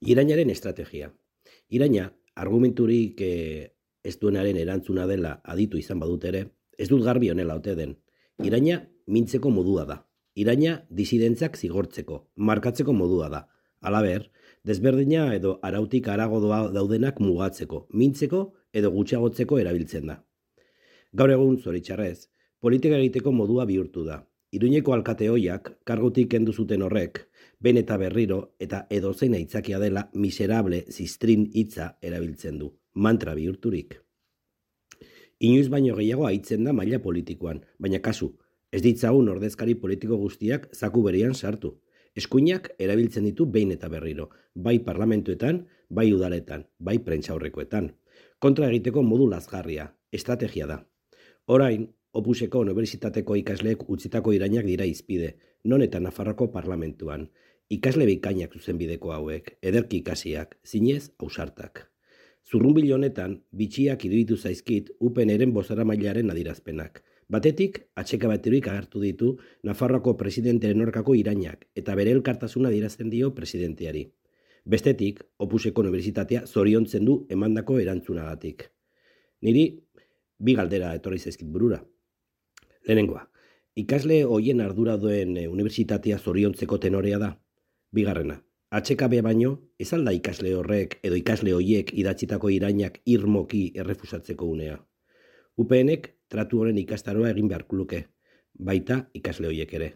Irainaren estrategia. Iraina, argumenturik ez duenaren erantzuna dela aditu izan badut ere, ez dut garbi honela ote den. Iraina mintzeko modua da. Iraina disidentzak zigortzeko, markatzeko modua da. Halaber, desberdina edo arautik harago daudenak mugatzeko, mintzeko edo gutxiagotzeko erabiltzen da. Gaur egun, zoritxarrez, politika egiteko modua bihurtu da. Iruñeko alkate hoiak, kargutik kendu zuten horrek, behin eta berriro eta edozein aitzakia dela miserable zistrin hitza erabiltzen du, mantra bihurturik. Inoiz baino gehiago aitzen da maila politikoan, baina kasu, ez ditzagun ordezkari politiko guztiak zaku berean sartu. Eskuinak erabiltzen ditu behin eta berriro, bai parlamentuetan, bai udaletan, bai prentsaurrekoetan. Kontra egiteko modu lazgarria, estrategia da. Orain, Opuseko unibertsitateko ikasleek utzitako irainak dira izpide, non eta Nafarroko parlamentuan. Ikasle bikainak zuzenbideko hauek, ederki ikasiak, zinez ausartak. Zurrunbilo honetan, bitxiak iruditu zaizkit UPNren bozeramailearen adirazpenak. Batetik, atsekabeturik agertu ditu Nafarroako presidentearen aurkako irainak eta bere elkartasuna adierazten dio presidenteari. Bestetik, Opuseko unibertsitatea zoriontzen du emandako erantzunagatik. Niri, bi galdera etorri zaizkit burura. Lehenengoa, ikasle hoien ardura duen unibertsitatea zoriontzeko tenorea da. Bigarrena, HKB baino, ez alda ikasle horrek edo ikasle hoiek idatzitako irainak irmoki errefusatzeko unea. UPNek tratu honen ikastaroa egin beharko luke, baita ikasle hoiek ere.